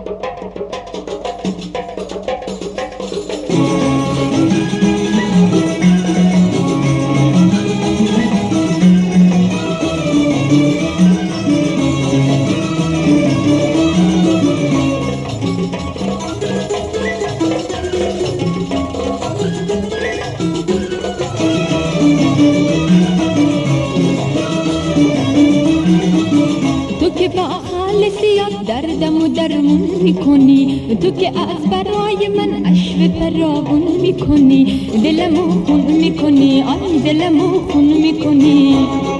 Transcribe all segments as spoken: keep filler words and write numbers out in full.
دردم و درمون میکنی، تو که از برای من اشو فراغون میکنی، دلمو خون میکنی، آن دلمو خون میکنی.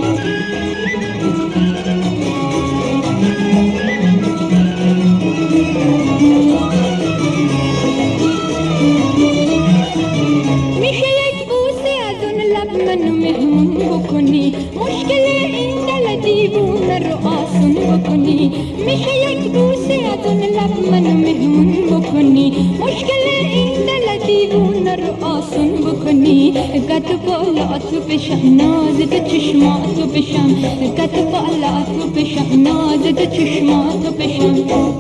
میشه یک بوسه از اون لب منو مهمون بکنی، مشکل این دل دیوونه رو آسون بکنی. میشه یک بوسه از اون لب منو مهمون بکنی، مشکل این دل دیوونه رو آسون بکنی. قد بالا تو بشم، ناز تو چشماتو بشم، قد بالا تو بشم، ناز تو چشماتو بشم.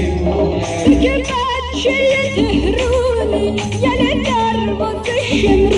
که بچه تهرونی یه دروازه شمرونی